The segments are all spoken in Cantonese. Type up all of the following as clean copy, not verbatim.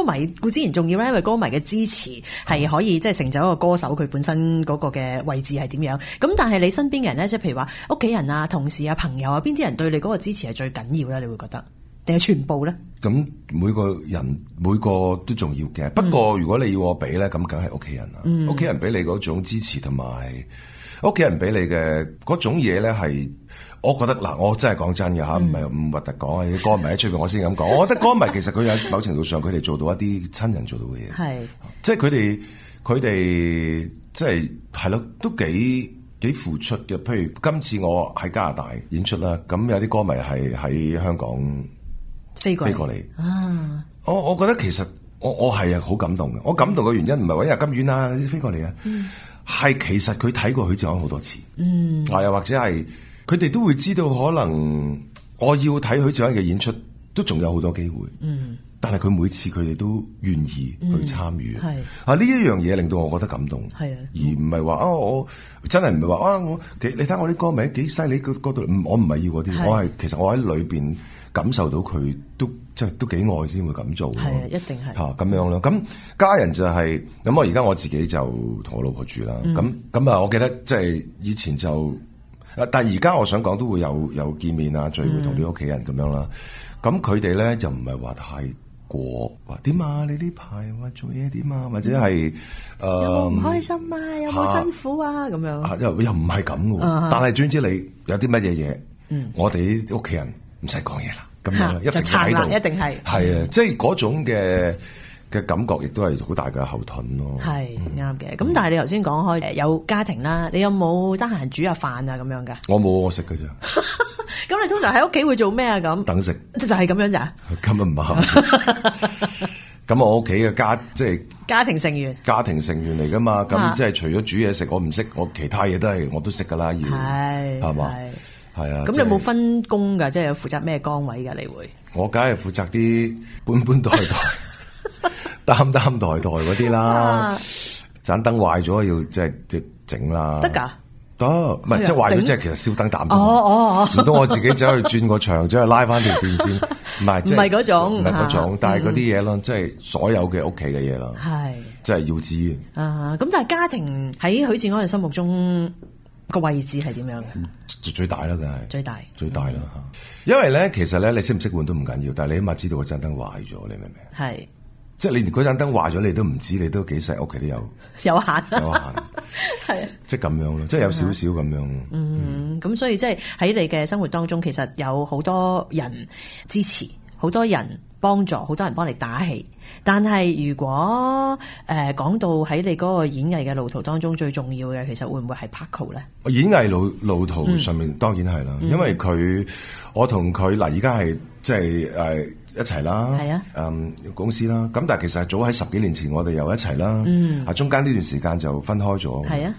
迷固之然重要啦，因為歌迷嘅支持係可以即係成就一個歌手佢本身嗰個嘅位置係點樣。咁但係你身邊嘅人咧，即係譬如話屋企人啊、同事啊、朋友啊，邊啲人對你嗰個支持係最緊要咧？你會覺得定係全部咧？ 咁每個人每個都重要嘅，不過如果你要我俾咧，咁梗係屋企人啦。屋企人俾你嗰種支持同埋屋企人俾你嘅嗰種嘢咧係。我覺得嗱，我真係講真嘅嚇，唔係唔核突講啊！啲歌迷喺出邊，我先咁講。我覺得歌迷其實佢有某程度上，佢哋做到一啲親人做到嘅嘢，係即係佢哋即係咯，都幾付出嘅。譬如今次我喺加拿大演出啦，咁有啲歌迷係喺香港飛過嚟啊！我覺得其實我係好感動嘅。我感動嘅原因唔係話因為金遠啊，你飛過嚟啊，係其實佢睇過許志安好多次，又或者係。佢哋都會知道，可能我要睇許志安嘅演出，都仲有好多機會。但係佢每次佢哋都願意去參與。呢一樣嘢令到我覺得感動。而唔係話我真係唔係話你睇我啲歌迷幾犀利嗰度，我唔係要嗰啲。其實我喺裏邊感受到佢都即係都幾愛先會咁做。 一定係咁樣咯。咁家人就係咁。我而家我自己就同我老婆住啦。咁啊，我記得即係以前就。但係而家我想講都會有見面啊，聚會同啲屋企人咁樣啦。咁佢哋咧就唔係話太過話點啊？你呢排話做嘢點啊？或者係有冇唔開心啊？有冇辛苦啊？咁樣又唔係咁嘅。但係總之你有啲乜嘢嘢，我哋啲屋企人唔使講嘢啦。咁樣一定喺度， 一定係啊，即係嗰種嘅感覺亦都係好大嘅後盾咯。 係啱嘅。咁但係你頭先講開有家庭啦，你有冇得閒煮下飯啊咁樣噶？ 我冇，我食㗎咋。 咁你通常喺屋企會做咩啊？咁等食就係咁樣咋？ 根本唔係。咁我屋企嘅即係家庭成員嚟噶嘛？咁即係除咗煮嘢食，我唔識，我其他嘢我都識噶啦。要係嘛？係啊。咁有冇分工噶？即係負責咩崗位噶？你會？ 我梗係負責啲搬代擔代嗰啲啦，盞燈壞咗要即係整啦。得㗎？得，唔係即係壞咗即係其實燒燈膽啫。唔通我自己走去轉個牆，走去拉翻條電線？唔係嗰種，唔係嗰種，但係嗰啲嘢咯，即係所有嘅屋企嘅嘢咯。係，即係要知嘅。 咁但係家庭喺許志安嘅心目中個位置係點樣嘅？ 最大啦，梗係最大啦。因為咧，其實咧，你識唔識換都唔緊要，但係你起碼知道個盞燈壞咗，你明唔明？係。即係你連嗰盞燈壞咗，你都唔知，你都幾細屋企都有限，係啊，即係咁樣咯，即係有少少咁樣。 咁所以即係喺你嘅生活當中，其實有好多人支持，好多人幫助，好多人幫你打氣。但係如果講到喺你嗰個演藝嘅路途當中最重要嘅，其實會唔會係 Paco 咧？ 演藝路途上面當然係啦，因為我同佢嗱而家係即係一齊啦，係啊，公司啦，咁但係其實早喺10幾年前我哋又一齊啦，中間呢段時間就分開咗，係啊，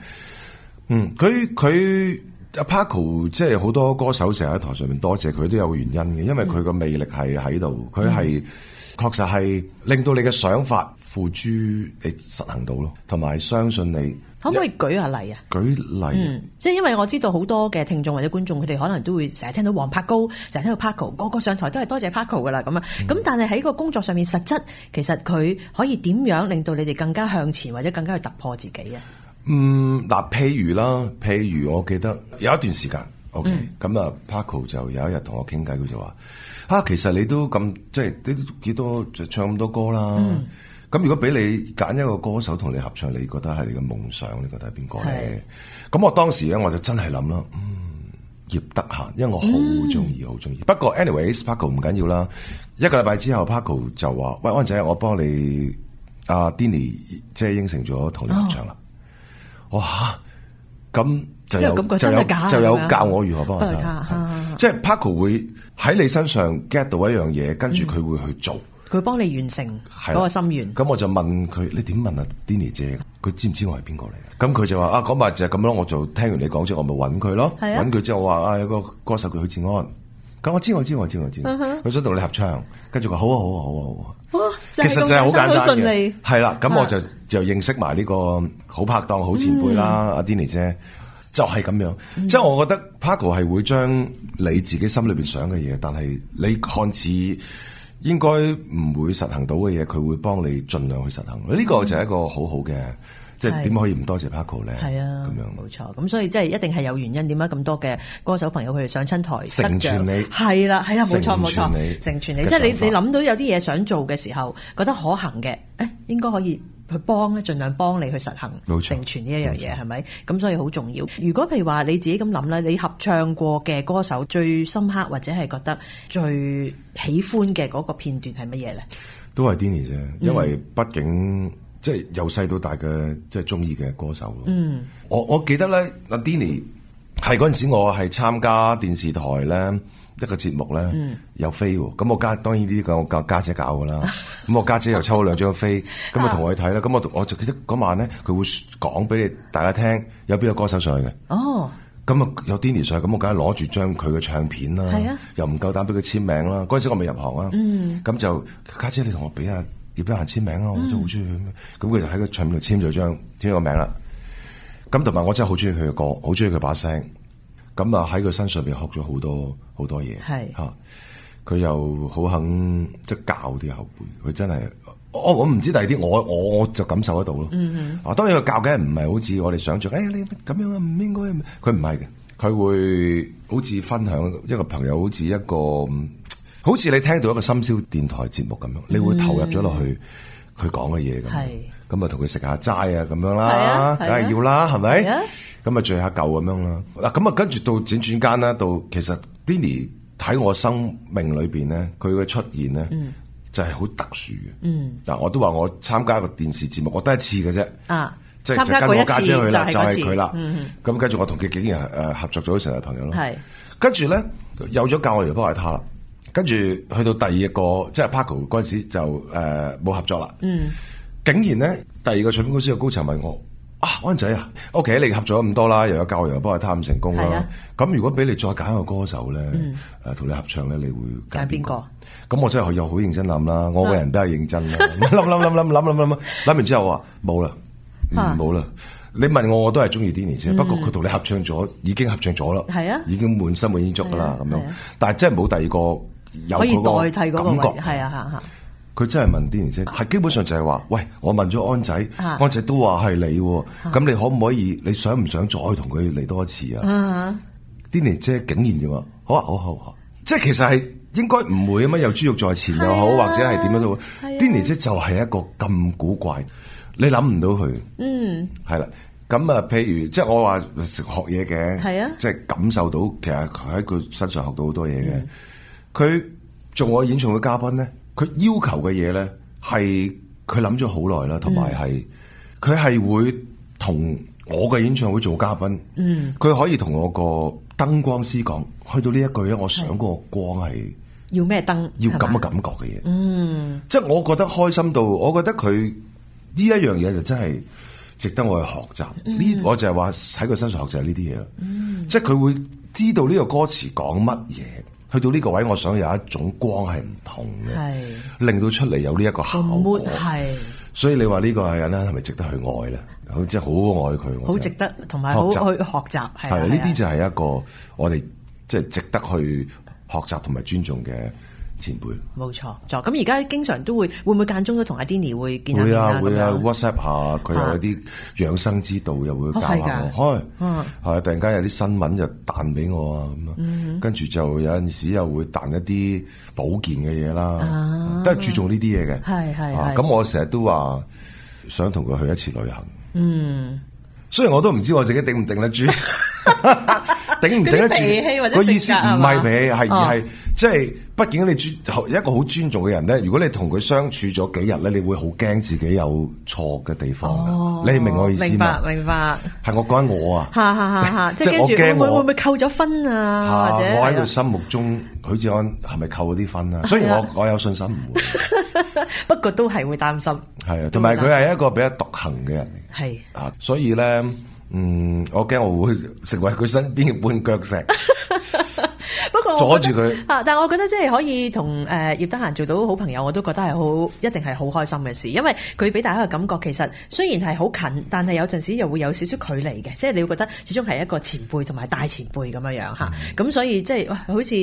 佢阿 Paco 即係好多歌手成日喺台上面多謝佢都有原因嘅，因為佢個魅力係喺度，佢係確實係令到你嘅想法付諸你實行到咯，同埋相信你。 可唔可以舉下例啊？ 舉例， 即係因為我知道好多嘅聽眾或者觀眾，佢哋可能都會成日聽到黃柏高，成日聽到 Paco，個個上台都係多謝 Paco 噶啦，咁啊，咁但係喺個工作上面實質，其實佢可以點樣令到你哋更加向前，或者更加去突破自己啊？ 嗱，譬如我記得有一段時間 ，OK，咁啊 Paco 就有一日同我傾偈，佢就話其實你都咁即係你都幾多就唱咁多歌啦。咁如果俾你揀一個歌手同你合唱，你覺得係你嘅夢想？你覺得係邊個咧？咁我當時咧我就真係諗啦，葉德嫻，因為我好中意，好中意。不過 anyways，Paco 唔緊要啦。一個禮拜之後 ，Paco 就話：喂，安仔，我幫你阿 Denny 即係應承咗同你合唱啦。哇！咁就有教我如何幫佢。即係 Paco 會喺你身上 get 到一樣嘢，跟住佢會去做。佢幫你完成嗰個心願。 咁我就問佢：你點問啊 Denny 姐？佢知唔知我係邊個嚟？咁佢就話：嗰日就係咁咯。我就聽完你講之後，我咪揾佢咯。揾佢之後，我話：有個歌手叫許志安。咁我知。佢想同你合唱。跟住佢話：好啊。其實就係好簡單嘅。係啦，咁我就認識埋呢個好拍檔、好前輩啦，阿 Denny 姐。就係咁樣，即係我覺得 Paco 係會將你自己心裏邊想嘅嘢，但係你看似應該唔會實行到嘅嘢，佢會幫你盡量去實行。呢個就係一個好好嘅，即係點可以唔多謝 Paco 咧？ 係啊， 咁樣冇錯。咁所以即係一定係有原因，點解咁多嘅歌手朋友佢哋上親台成全你？ 係啦，冇錯，成全你。即係你諗到有啲嘢想做嘅時候，覺得可行嘅，應該可以去幫咧，盡量幫你去實行成全呢一樣嘢，係咪？咁所以好重要。如果譬如話你自己咁諗咧，你合唱過嘅歌手最深刻或者係覺得最喜歡嘅嗰個片段係乜嘢咧？ 都係 Denny 啫，因為畢竟即係由細到大嘅即係中意嘅歌手。我記得咧，阿 Denny 係嗰陣時我係參加電視台咧一個節目咧，有飛喎。咁我當然呢啲我家姐搞噶啦。咁我家姐又抽咗2張飛，咁啊同我去睇啦。咁我就記得嗰晚咧，佢會講俾你大家聽有邊個歌手上去嘅。哦。咁啊有 Denny 上去，咁我梗係攞住張佢嘅唱片啦，又唔夠膽俾佢簽名啦。嗰陣時我未入行啊，咁就家姐你同我俾阿葉德嫻簽名啊，我真係好中意佢。咁佢就喺個唱片度簽咗個名啦。咁同埋我真係好中意佢嘅歌，好中意佢把聲。咁啊喺佢身上邊學咗好多嘢，嚇佢又好肯即係教啲後輩，佢真係我唔知第二啲，我就感受得到咯。當然佢教嘅唔係好似我哋想象，你咁樣啊唔應該，佢唔係嘅，佢會好似分享一個朋友，好似你聽到一個深宵電台節目咁樣，你會投入咗落去佢講嘅嘢咁。咁啊同佢食下齋啊咁樣啦，梗係要啦，係咪？咁啊聚下舊咁樣啦。嗱咁啊跟住到輾轉間啦，到其實 Denny 喺我生命裏邊咧，佢嘅出現咧就係好特殊嘅。嗱我都話我參加一個電視節目，我得一次嘅啫。即係就跟我家姐去啦，就係佢啦。咁跟住我同佢竟然合作咗成為朋友咯。跟住咧有咗教我嚟幫下他啦。跟住去到第二個即係 Paco 嗰陣時就冇合作啦。竟然咧，第二個唱片公司嘅高層問我：安仔啊 ，OK， 你合咗咁多啦，又有教我，又有幫佢貪成功啦。咁如果俾你再揀一個歌手咧，同你合唱咧，你會揀邊個？咁我真係又好認真諗啦，我個人比較認真啦，諗完之後話冇啦，冇啦。你問我都係中意 Denny 啫，不過佢同你合唱咗，已經合唱咗啦，已經滿心滿意足噶啦咁樣。但係真係冇第二個有嗰個感覺。佢真係問 Denny 姐，係基本上就係話，喂，我問咗安仔，安仔都話係你，咁你可唔可以？你想唔想再同佢嚟多一次啊？Denny 姐竟然就話，好啊，好，即係其實係應該唔會啊嘛，有豬肉在前又好，或者係點樣都好。Denny 姐就係一個咁古怪，你諗唔到佢，係啦。咁啊，譬如即係我話學嘢嘅，即係感受到其實佢喺佢身上學到好多嘢嘅。佢做我演唱會嘉賓咧。佢要求嘅嘢咧，係佢諗咗好耐啦，同埋係佢係會同我嘅演唱會做嘉賓。佢可以同我個燈光師講，去到呢一句咧，我想嗰個光係要咩燈， 要咁嘅感覺嘅嘢。即係我覺得開心到，我覺得佢呢一樣嘢就真係值得我去學習。我就係話喺佢身上學習呢啲嘢啦。即係佢會知道呢個歌詞講乜嘢。去到呢個位，我想有一種光係唔同嘅，令到出嚟有呢一個效果。所以你話呢個人咧係咪值得去愛咧？即係好愛佢， 好值得，同埋好去學習。係呢啲就係一個我哋即係值得去學習同埋尊重嘅前輩。 冇錯，咁而家經常都會唔會間中都同阿 Denny 會見下面啊？ 會啊 WhatsApp 下佢有一啲養生之道，又會教下我。係突然間有啲新聞就彈俾我啊咁啊，跟住就有陣時又會彈一啲保健嘅嘢啦，都係注重呢啲嘢嘅。係咁我成日都話想同佢去一次旅行。雖然我都唔知我自己頂唔頂得住。頂唔頂得住？個意思唔係脾氣，係而係即係，畢竟你一個好尊重嘅人咧。如果你同佢相處咗幾日咧，你會好驚自己有錯嘅地方。你明我意思嘛？明白。係我講緊我啊， 即係我驚我會唔會扣咗分啊？或者我喺佢心目中，許志安係咪扣咗啲分啊？雖然我有信心唔會， 不過都係會擔心。 係啊，同埋佢係一個比較獨行嘅人嚟。 係啊，所以咧。我驚我會成為佢身邊嘅絆腳石， 不過阻住佢。 但係我覺得即係可以同葉德嫻做到好朋友，我都覺得係好，一定係好開心嘅事。因為佢俾大家嘅感覺，其實雖然係好近，但係有陣時又會有少少距離嘅，即係你會覺得始終係一個前輩同埋大前輩咁樣樣吓。咁所以即係好似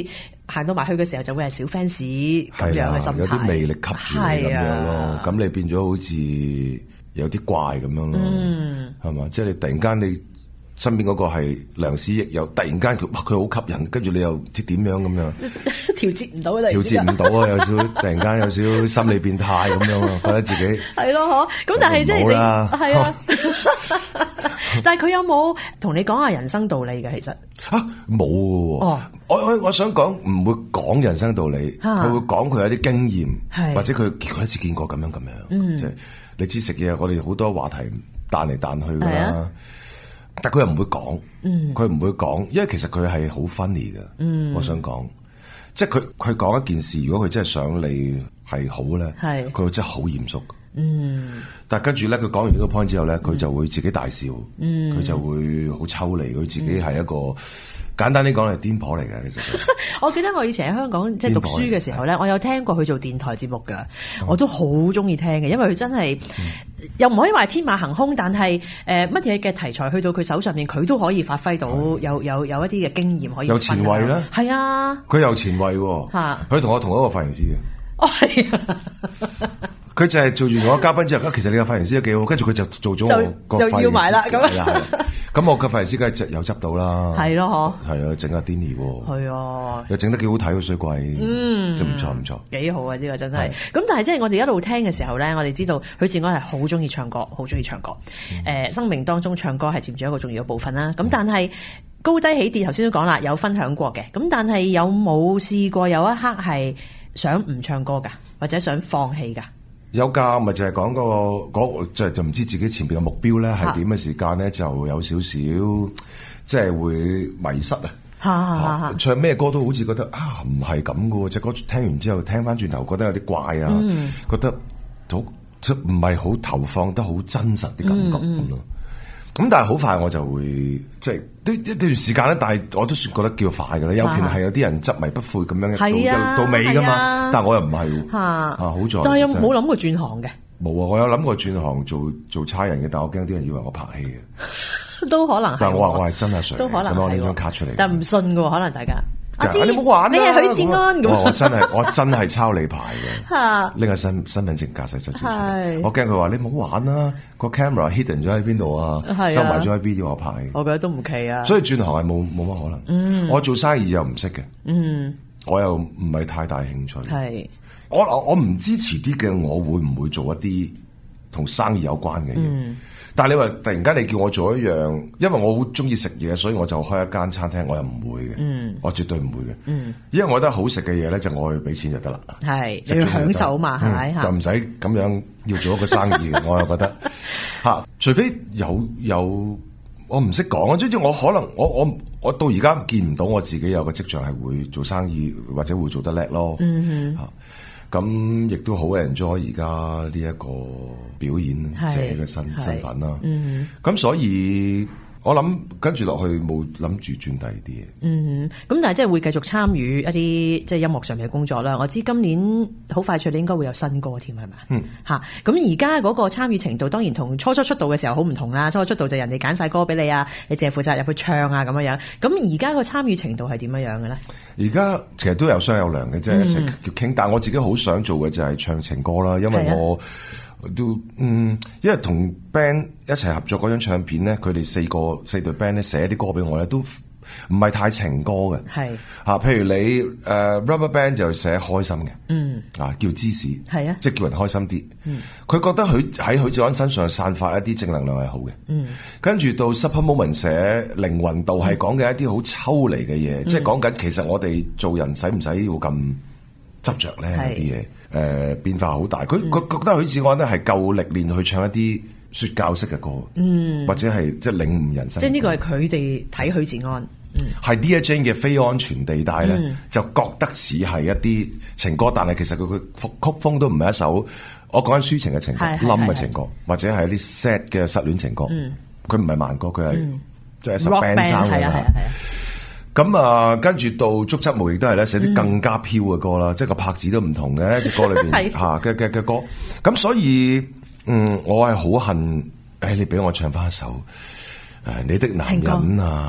行到埋去嘅時候就會係小 fans 咁樣嘅心態， 有啲魅力吸住你咁樣咯。咁你變咗好似有啲怪咁樣咯，係嘛？即係你突然間你身邊嗰個係良師益友，突然間佢好吸引，跟住你又點樣咁樣調節唔到啦， 調節唔到啊！有少突然間有少心理變態咁樣啊，覺得自己係咯，咁但係即係你係啊。但係佢有冇同你講下人生道理嘅？其實冇嘅。我想講唔會講人生道理，佢會講佢有啲經驗，或者佢一次見過咁樣。即係你知食嘢，我哋好多話題彈嚟彈去噶啦。但佢又唔會講，佢唔會講，因為其實佢係好 funny 嘅。我想講，即係佢講一件事，如果佢真係想你係好咧，佢真係好嚴肅。但係跟住咧，佢講完呢個 point 之後咧，佢就會自己大笑，佢就會好抽離，佢自己係一個簡單啲講係癲婆嚟嘅。其實我記得我以前喺香港即係讀書嘅時候咧，我有聽過佢做電台節目噶，我都好中意聽嘅，因為佢真係又唔可以話天馬行空，但係乜嘢嘅題材去到佢手上面，佢都可以發揮到有一啲嘅經驗可以。 有前衛啦， 係啊， 佢有前衛，佢同我同一個髮型師嘅。哦，係啊。佢就係做完我嘉賓之後，其實你個髮型師都幾好，跟住佢就做咗我個髮型師，就要埋啦咁啊。咁我個髮型師梗係有執到啦，係咯，係啊，整下 Denny 喎，係啊，又整得幾好睇喎，衰鬼，真唔錯，幾好啊！呢個真係。咁但係即係我哋一路聽嘅時候咧，我哋知道許志安係好中意唱歌，好中意唱歌。生命當中唱歌係佔住一個重要嘅部分啦。咁但係高低起跌，頭先都講啦，有分享過嘅。咁但係有冇試過有一刻係想唔唱歌㗎，或者想放棄㗎？有㗎，咪就係講嗰個就唔知自己前邊嘅目標咧係點嘅時間咧，就有少少即係會迷失啊！唱咩歌都好似覺得唔係咁嘅喎，隻歌聽完之後聽翻轉頭覺得有啲怪啊，覺得好唔係好投放得好真實啲感覺咁咯。咁但係好快我就會即係都一段時間咧，但係我都算覺得叫快㗎啦。有權係有啲人執迷不悔咁樣到尾㗎嘛，但係我又唔係好在。但係有冇諗過轉行嘅？冇啊！我有諗過轉行做差人嘅，但我驚啲人以為我拍戲嘅，都可能。但係我話我係真係想，使乜我拎張卡出嚟？但唔信㗎喎，可能大家。你唔好玩啦！你係許志安咁。我真係抄你牌嘅，拎個身份證駕駛執照出嚟。我驚佢話你唔好玩啦，個 camera hidden 咗喺邊度啊，收埋咗喺邊啲我牌。我覺得都唔奇啊。所以轉行係冇乜可能。我做生意又唔識嘅，我又唔係太大興趣。係我唔支持啲嘅，我會唔會做一啲同生意有關嘅嘢？但係你話突然間你叫我做一樣，因為我好中意食嘢，所以我就開一間餐廳，我又唔會嘅，我絕對唔會嘅，因為我覺得好食嘅嘢咧，就我去俾錢就得啦，係你要享受嘛，係咪？就唔使咁樣要做一個生意嘅，我又覺得除非有我唔識講啊，即係我可能我到而家見唔到我自己有個跡象係會做生意或者會做得叻咯，咁亦都好 enjoy 而家呢一個表演者嘅身份啦。咁所以我諗跟住落去冇諗住轉第二啲嘢。咁但係即係會繼續參與一啲即係音樂上面嘅工作啦。我知今年好快脆，你應該會有新歌添係咪？咁而家嗰個參與程度當然同初出道嘅時候好唔同啦。初出道就人哋揀晒歌俾你啊，你淨係負責入去唱啊咁樣。咁而家個參與程度係點樣嘅咧？而家其實都有商有量嘅，即係一齊傾。但係我自己好想做嘅就係唱情歌啦，因為我都因為同 band 一齊合作嗰張唱片咧，佢哋四隊 band 咧寫啲歌俾我咧，都唔係太情歌嘅。係譬如你Rubber Band 就寫開心嘅，叫芝士，係啊，即係叫人開心啲。佢覺得佢喺許志安身上散發一啲正能量係好嘅。跟住到 Super Moment 寫靈魂度係講嘅一啲好抽離嘅嘢，即係講緊其實我哋做人使唔使要咁執着咧？有啲嘢。變化好大，佢覺得許志安咧係夠歷練去唱一啲說教式嘅歌，或者係即係領悟人生。即係呢個係佢哋睇許志安，係 Dear Jane 嘅非安全地帶咧，就覺得似係一啲情歌，但係其實佢曲風都唔係一首我講緊抒情嘅情歌、冧嘅情歌，或者係一啲 sad 嘅失戀情歌。佢唔係慢歌，佢係即係 band 生嘅。咁跟住到觸執毛亦都係咧寫啲更加飄嘅歌啦，即係個拍子都唔同嘅，隻歌裏邊嘅歌。咁所以我係好恨，你俾我唱翻一首你的男人啊，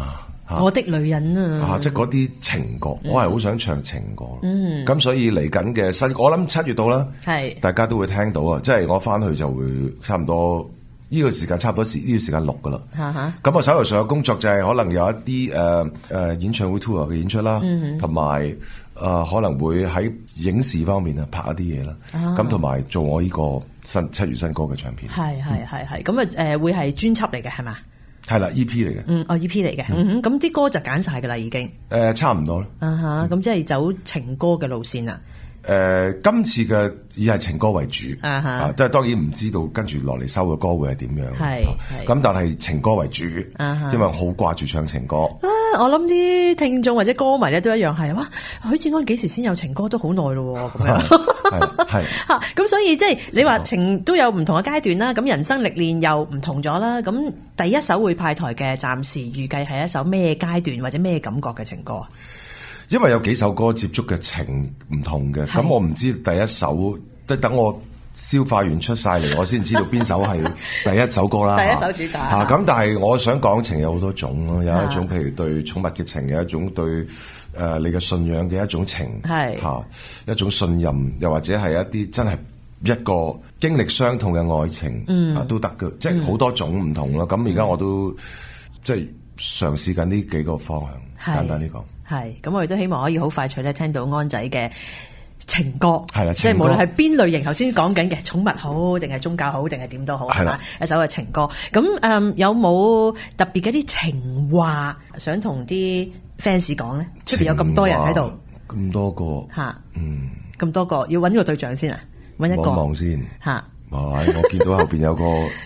我的女人啊， 即係嗰啲情歌，我係好想唱情歌。咁所以嚟緊嘅新，我諗7月到啦， 係大家都會聽到啊！即係我翻去就會差唔多呢個時間，差唔多呢個時間錄噶啦。咁我手頭上嘅工作就係可能有一啲演唱會 tour 嘅演出啦，同埋可能會喺影視方面啊拍一啲嘢啦。咁同埋做我呢個7月新歌嘅唱片。 係咁會係專輯嚟嘅係嘛？ 係啦 EP 嚟嘅。 EP 嚟嘅。咁啲歌就揀晒噶啦已經。 差唔多啦。 咁即係走情歌嘅路線啦。 今次嘅以係情歌為主，即係當然唔知道跟住落嚟收嘅歌會係點樣。咁但係情歌為主，因為好掛住唱情歌。 我諗啲聽眾或者歌迷咧都一樣係，哇！許志安幾時先有情歌都好耐咯，咁樣。 係咁所以即係你話情都有唔同嘅階段啦，咁人生歷練又唔同咗啦。咁第一首會派台嘅，暫時預計係一首咩階段或者咩感覺嘅情歌啊？ 因為有幾首歌接觸嘅情唔同嘅，咁我唔知第一首，即係等我消化完出晒嚟，我先知道邊首係第一首歌啦。 第一首主打咁但係我想講情有好多種咯，有一種譬如對寵物嘅情，有一種對你嘅信仰嘅一種情，一種信任，又或者係一啲真係一個經歷傷痛嘅愛情，都得嘅，即係好多種唔同咯。咁而家我都即係嘗試緊呢幾個方向，簡單啲講。 咁我哋都希望可以好快脆咧聽到安仔嘅情歌， 係啦， 即係無論係邊類型，頭先講緊嘅寵物好，定係宗教好，定係點都好，係嘛，一首嘅情歌。咁有冇特別嘅啲情話想同啲 fans 講咧？出邊有咁多人喺度， 咁多個咁多個要揾個對象先啊，揾一個望先嚇。我見到後邊有個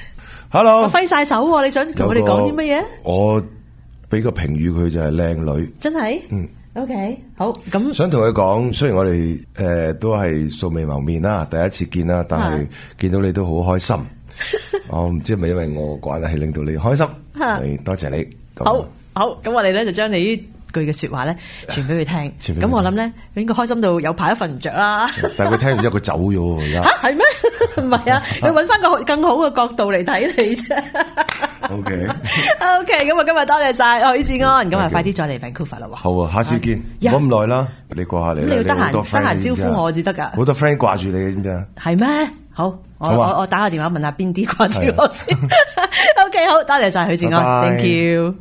hello， 揮晒手，你想同我哋講啲乜嘢？ 我俾個評語佢就係靚女， 真係，OK， 好咁。想同佢講，雖然我哋都係素未謀面啦，第一次見啦，但係見到你都好開心。我唔知係咪因為我關係令到你開心，多謝你。 好，咁我哋咧就將你呢句嘅說話咧傳俾佢聽。咁我諗咧，佢應該開心到有排都瞓唔着啦。但係佢聽完之後佢走咗而家。係咩？唔係啊，佢揾翻個更好嘅角度嚟睇你啫。 OK， 咁啊，今日多謝晒許志安，咁啊，快啲再嚟 Vancouver 啦喎。好啊，下次見，唔好咁耐啦，你過下嚟。你要得閒招呼我至得噶。好多 friend 掛住你嘅，知唔知啊？係咩？好，我打個電話問下邊啲掛住我先。OK， 好，多謝晒許志安，Thank you。